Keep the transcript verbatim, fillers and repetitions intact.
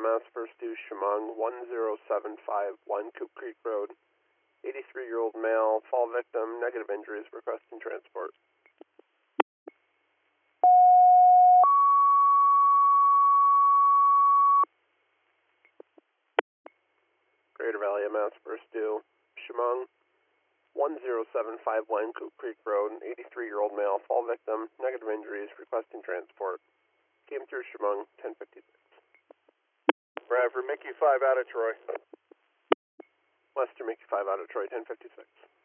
M S, first due Chemung, one zero seven five one Coop Creek Road, eighty-three-year-old male, fall victim, negative injuries, requesting transport. Greater Valley M S, first due Chemung, one zero seven five one Coop Creek Road, eighty-three-year-old male, fall victim, negative injuries, requesting transport. Came through Chemung, ten fifty-six. Bradford, Mickey five out of Troy. Western Mickey five out of Troy, ten fifty-six.